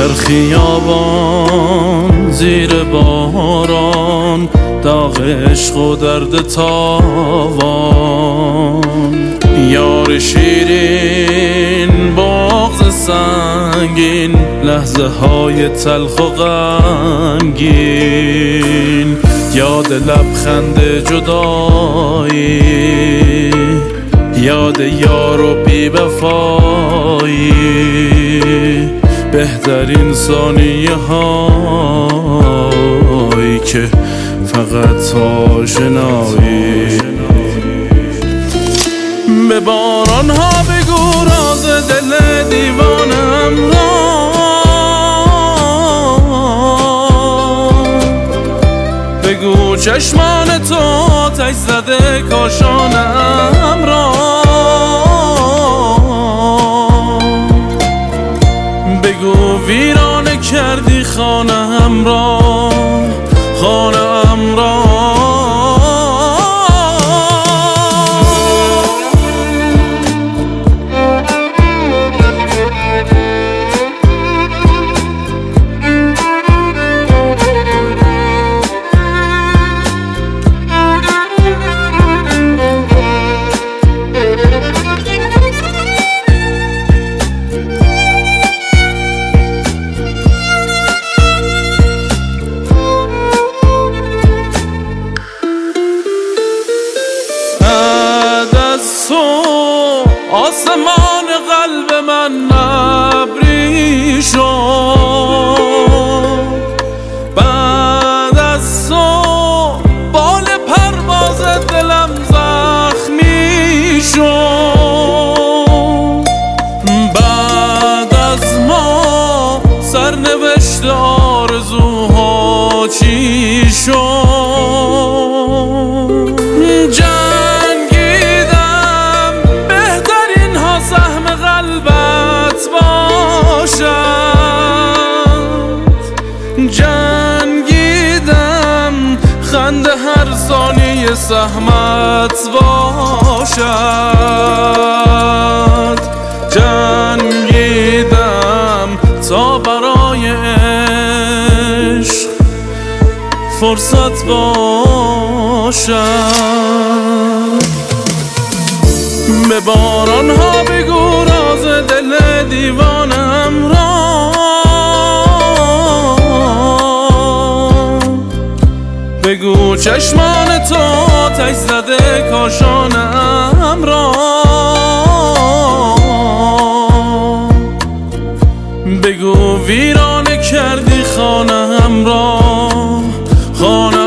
در خیابان زیر باران، داغ عشق و درد تاوان. یار شیرین بغض سنگین، لحظه های تلخ و غمگین. یاد لبخند جدایی، یاد یار و بی وفایی. بهترین ثانیه هایی که فقط آشنایی. به باران ها بگو راز دل دیوانم را، بگو چشمان تو آتش زده کاشانم را. بگو ویرانه کردی خانه‌ام را، خانه‌ام را. آسمان قلب من ابری شد، بعد از تو بال پرواز دلم زخمی شد. بعد از ما سرنوشت آرزوها چی شد؟ جنگیدم خنده هر ثانیه سهمت باشد. جنگیدم تا برای عشق فرصت باشد. به باران ها بگو راز دل دیوانم را، بگو چشمان تو آتش زده کاشانم را. بگو ویرانه کردی خانه‌ام را، خانه